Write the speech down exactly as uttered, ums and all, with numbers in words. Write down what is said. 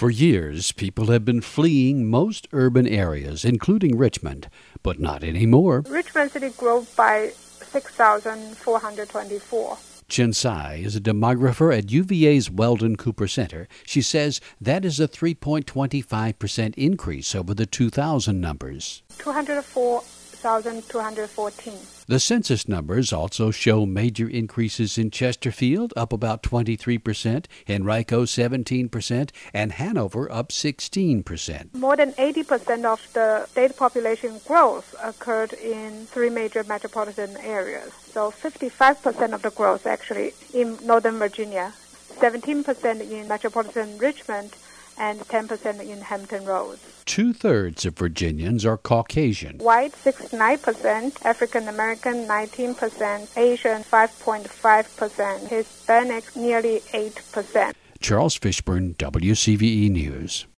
For years, people have been fleeing most urban areas, including Richmond, but not anymore. Richmond City grew by six thousand four hundred twenty-four. Chen Sai is a demographer at U V A's Weldon Cooper Center. She says that is a three point two five percent increase over the two thousand numbers. two hundred four thousand two hundred fourteen. The census numbers also show major increases in Chesterfield, up about twenty-three percent, Henrico seventeen percent, and Hanover up sixteen percent. More than eighty percent of the state population growth occurred in three major metropolitan areas. So fifty-five percent of the growth actually in Northern Virginia, seventeen percent in metropolitan Richmond, and ten percent in Hampton Roads. Two-thirds of Virginians are Caucasian. White, sixty-nine percent, African American, nineteen percent, Asian, five point five percent, Hispanic, nearly eight percent. Charles Fishburne, W C V E News.